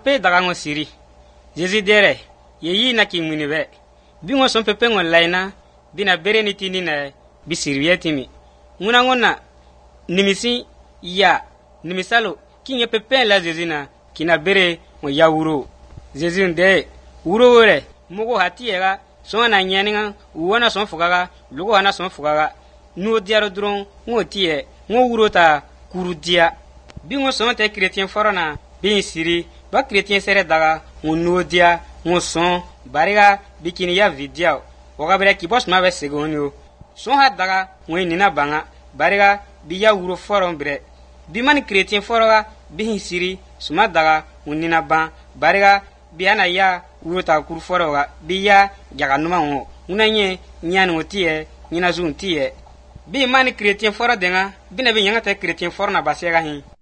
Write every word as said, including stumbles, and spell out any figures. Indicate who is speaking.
Speaker 1: pepe daga ngo siri Jésus dere yeyi na ki ngwinibe bi ngo son pepe ngo laina bina bere ni tindi na bi siriyetimi nguna ngona nimisi ya nimisalo kinye pepe la Jésus na kina bere ngo ya wuro Jésus nde wuro wore mugo hatiyega so na nyeninga wona son fugaga lugo na son fugaga no diaro dron ngo tie ngo wuro ta kurudia bi ngo son te chrétien forona bi siri ba chrétien sere daga ngo no dia ngo son bariga bikini ya vidia oga bere ki boss ma be segonio son ha daga ngo nina banga bariga bi ya wuro foron bre bi man chrétien foroga bi siri suma daga ngo nina ban bariga bi ana ya wuro ta kuru foroga bi ya jaga numa ngo unanye nyani otie nyina zuntie bi man chrétien foro denga bi na bi nyanga te chrétien foro na basega hin